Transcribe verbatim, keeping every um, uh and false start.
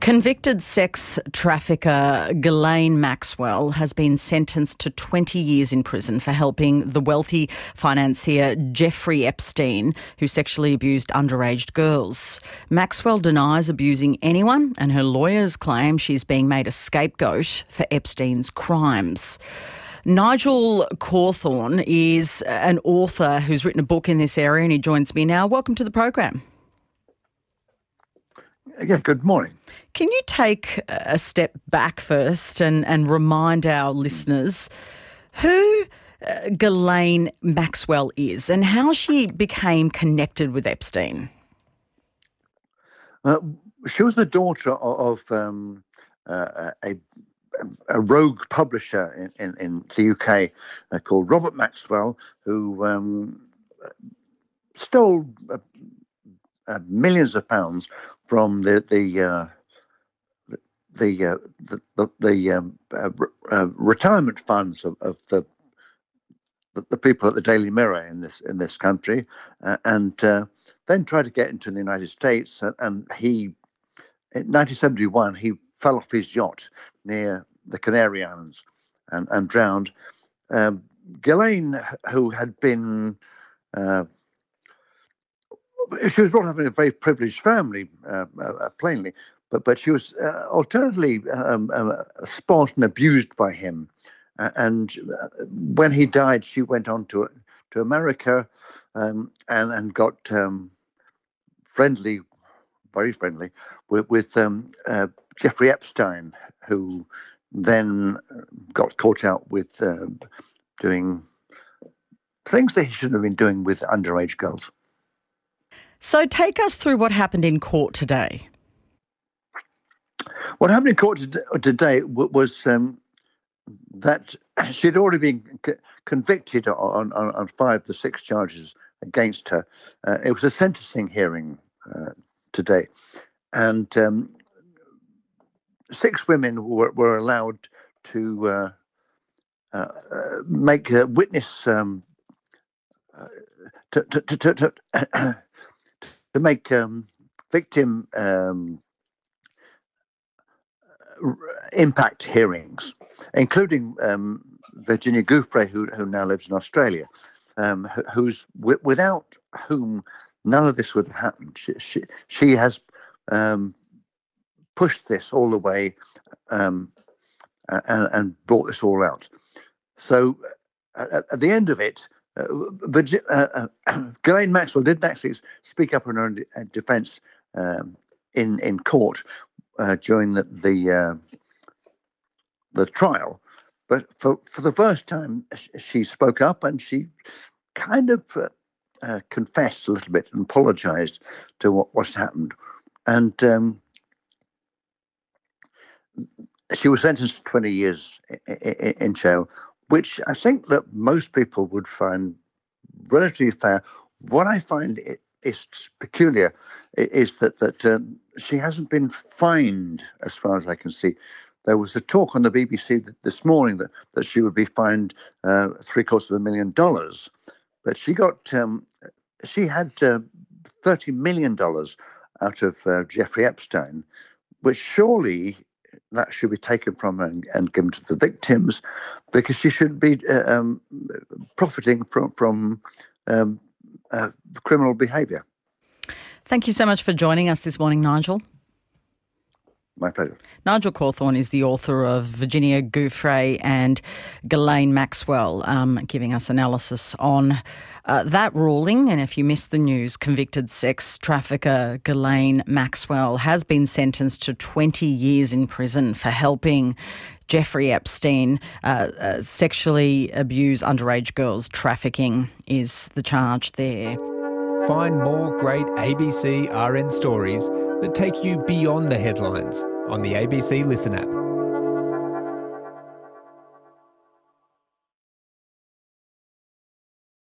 Convicted sex trafficker Ghislaine Maxwell has been sentenced to twenty years in prison for helping the wealthy financier Jeffrey Epstein, who sexually abused underage girls. Maxwell denies abusing anyone, and her lawyers claim she's being made a scapegoat for Epstein's crimes. Nigel Cawthorne is an author who's written a book in this area, and he joins me now. Welcome to the program. Yeah, good morning. Can you take a step back first and, and remind our listeners who uh, Ghislaine Maxwell is and how she became connected with Epstein? Uh, she was the daughter of, of um, uh, a, a rogue publisher in, in, in the U K uh, called Robert Maxwell, who um, stole uh, uh, millions of pounds from the the uh, the, uh, the the the um, uh, uh, retirement funds of, of the the people at the Daily Mirror in this in this country, uh, and uh, then tried to get into the United States. And, and he, in nineteen seventy-one, he fell off his yacht near the Canary Islands and, and drowned. Um, Ghislaine, who had been uh, she was brought up in a very privileged family, uh, uh, plainly, but but she was uh, alternately um, uh, spoilt and abused by him. Uh, and when he died, she went on to to America um, and and got um, friendly, very friendly, with, with um, uh, Jeffrey Epstein, who then got caught out with uh, doing things that he shouldn't have been doing with underage girls. So take us through what happened in court today. What happened in court today was um, that she'd already been c- convicted on, on, on five of the six charges against her. Uh, it was a sentencing hearing uh, today, and um, six women were, were allowed to uh, uh, make a witness um, uh, to, to, to, to, to to make um, victim um, impact hearings, including um, Virginia Giuffre, who, who now lives in Australia, um, who's w- without whom none of this would have happened. She, she, she has um, pushed this all the way um, and, and brought this all out. So at, at the end of it, Uh, Virgi- uh, uh, Ghislaine Maxwell didn't actually speak up in her own de- defence um, in in court uh, during the the, uh, the trial, but for for the first time she spoke up, and she kind of uh, uh, confessed a little bit and apologised to what what's happened, and um, she was sentenced to twenty years in, in jail, which I think that most people would find relatively fair. What I find it is peculiar is that that um, she hasn't been fined, as far as I can see. There was a talk on the B B C this morning that, that she would be fined uh, three quarters of a million dollars, but she got um, she had uh, thirty million dollars out of uh, Jeffrey Epstein, which surely that should be taken from her and, and given to the victims, because she should be uh, um, profiting from from um, uh, criminal behaviour. Thank you so much for joining us this morning, Nigel. My pleasure. Nigel Cawthorne is the author of Virginia Giuffre and Ghislaine Maxwell, um, giving us analysis on uh, that ruling. And if you missed the news, convicted sex trafficker Ghislaine Maxwell has been sentenced to twenty years in prison for helping Jeffrey Epstein uh, uh, sexually abuse underage girls. Trafficking is the charge there. Find more great A B C R N stories that take you beyond the headlines on the A B C Listen app.